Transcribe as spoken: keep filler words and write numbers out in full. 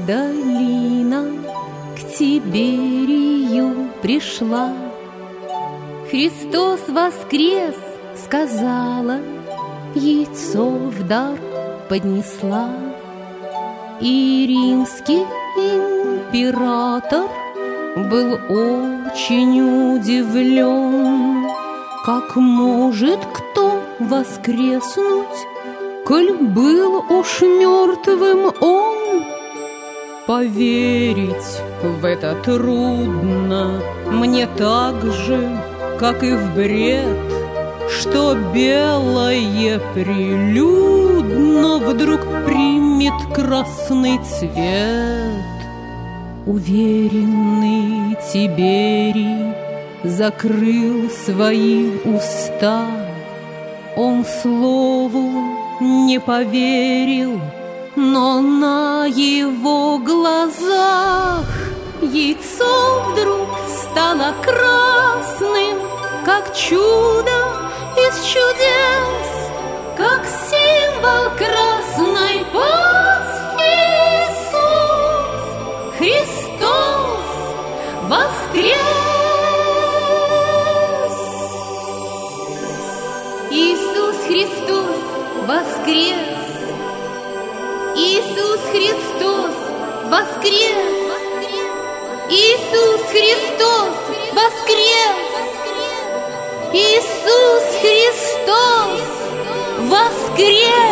Магдалина к Тиберию пришла. Христос воскрес, сказала, яйцо в дар поднесла. И римский император был очень удивлен. Как может кто воскреснуть, коль был уж мертвым он? Поверить в это трудно мне так же, как и в бред, что белое прилюдно вдруг примет красный цвет. Уверенный Тиберий закрыл свои уста. Он слову не поверил, но на его глазах яйцо вдруг стало красным, как чудо из чудес, как символ красной Пасхи. Иисус Христос воскрес! Иисус Христос воскрес! Иисус Христос воскрес! Иисус Христос воскрес! Иисус Христос воскрес!